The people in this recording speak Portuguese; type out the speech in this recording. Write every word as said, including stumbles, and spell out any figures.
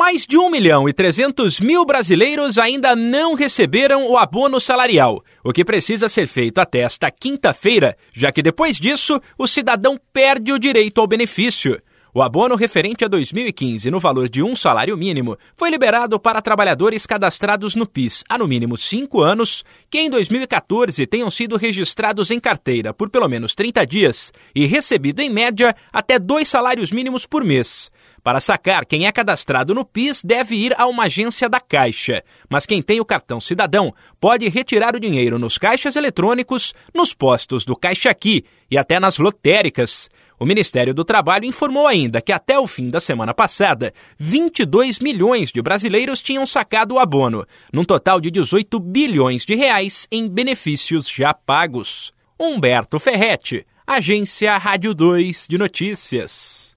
Mais de um milhão e trezentos mil brasileiros ainda não receberam o abono salarial, o que precisa ser feito até esta quinta-feira, já que depois disso o cidadão perde o direito ao benefício. O abono referente a dois mil e quinze no valor de um salário mínimo foi liberado para trabalhadores cadastrados no PIS há no mínimo cinco anos, que em dois mil e quatorze tenham sido registrados em carteira por pelo menos trinta dias e recebido em média até dois salários mínimos por mês. Para sacar, quem é cadastrado no PIS deve ir a uma agência da Caixa, mas quem tem o cartão cidadão pode retirar o dinheiro nos caixas eletrônicos, nos postos do Caixa Aqui e até nas lotéricas. O Ministério do Trabalho informou ainda que até o fim da semana passada, vinte e dois milhões de brasileiros tinham sacado o abono, num total de dezoito bilhões de reais em benefícios já pagos. Humberto Ferretti, Agência Rádio dois de Notícias.